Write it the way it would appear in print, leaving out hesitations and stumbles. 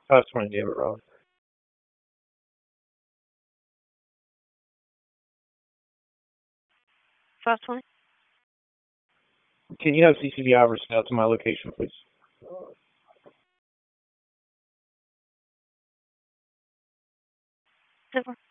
520 David Road. Fast one. Can you have CCD hours out to my location, please? Zipper.